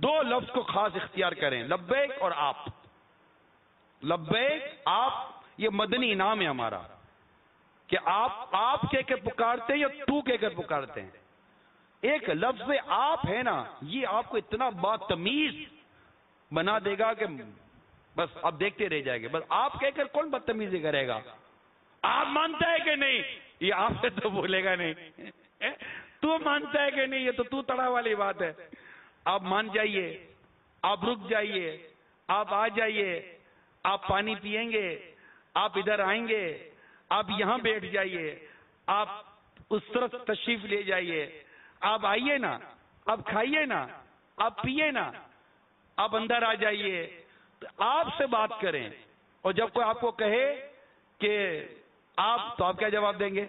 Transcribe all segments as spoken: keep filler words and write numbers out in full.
دو لفظ کو خاص اختیار کریں، لبیک اور آپ. لبیک آپ یہ مدنی انعام ہے ہمارا کہ آپ آپ کہہ کے پکارتے ہیں یا تو کہہ کر پکارتے ہیں. ایک لفظ آپ ہے نا، یہ آپ کو اتنا بدتمیز بنا دے گا کہ بس آپ دیکھتے رہ جائیں گے. بس آپ کہہ کر کون بدتمیزی کرے گا؟ آپ مانتا ہے کہ نہیں؟ یہ آپ سے تو بولے گا نہیں. تو مانتا ہے کہ نہیں؟ یہ تو تو تڑا والی بات ہے. آپ مان جائیے، آپ رک جائیے، آپ آ جائیے، آپ پانی پیئیں گے، آپ ادھر آئیں گے، آپ یہاں بیٹھ جائیے، آپ اس طرف تشریف لے جائیے، آپ آئیے نا، آپ کھائیے نا، آپ پیئے نا، آپ اندر آ جائیے. تو آپ سے بات کریں. اور جب کوئی آپ کو کہے کہ آپ، تو آپ کیا جواب دیں گے؟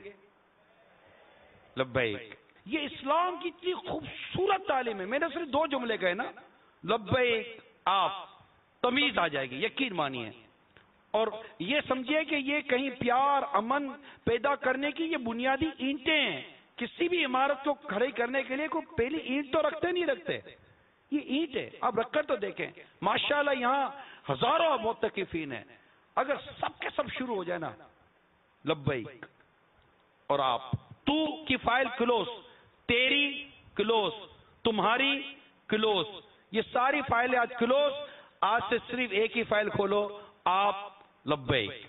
لبیک. یہ اسلام کی اتنی خوبصورت تعلیم ہے. میں نے صرف دو جملے کہے نا، لبیک آپ، تمیز آ جائے گی، یقین مانیے. اور یہ سمجھیے کہ یہ کہیں پیار امن پیدا کرنے کی یہ بنیادی اینٹیں ہیں. کسی بھی عمارت کو کھڑی کرنے کے لیے کوئی پہلی اینٹ تو رکھتے نہیں رکھتے، یہ اینٹ ہے. آپ رکھ کر تو دیکھیں. ماشاءاللہ یہاں ہزاروں معتکفین ہیں. اگر سب کے سب شروع ہو جائے نا، لبیک اور آپ، تو کی فائل کلوز، تیری کلوز، تمہاری کلوز، یہ ساری فائلیں آج کلوز. آج سے صرف ایک ہی فائل کھولو، آپ لبیک.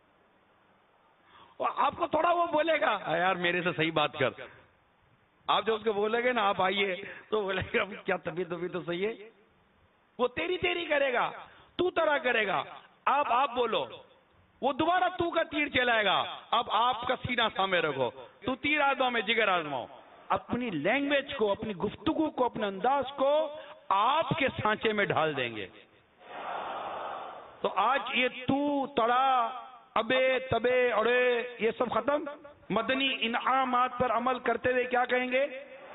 اور آپ کو تھوڑا وہ بولے گا یار میرے سے صحیح بات کر. آپ جو اس کو بولے گے نا آپ آئیے، تو بولے گا کیا طبیعت طبیعت تو صحیح ہے. وہ تیری تیری کرے گا، تو طرح کرے گا. آپ آپ بولو، وہ دوبارہ تو کا تیر چلائے گا. اب آپ کا سینہ سامنے رکھو، تو تیر آزماؤ میں جگر آزماؤ. اپنی لینگویج کو، اپنی گفتگو کو، اپنے انداز کو آپ کے سانچے میں ڈھال دیں گے. تو آج یہ تو تڑا ابے تبے اڑے یہ سب ختم. مدنی انعامات پر عمل کرتے ہوئے کیا کہیں گے؟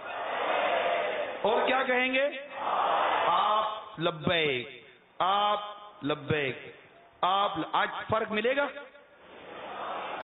اور کیا کہیں گے؟ آپ لبیک، آپ لبیک، آپ. آج فرق ملے گا؟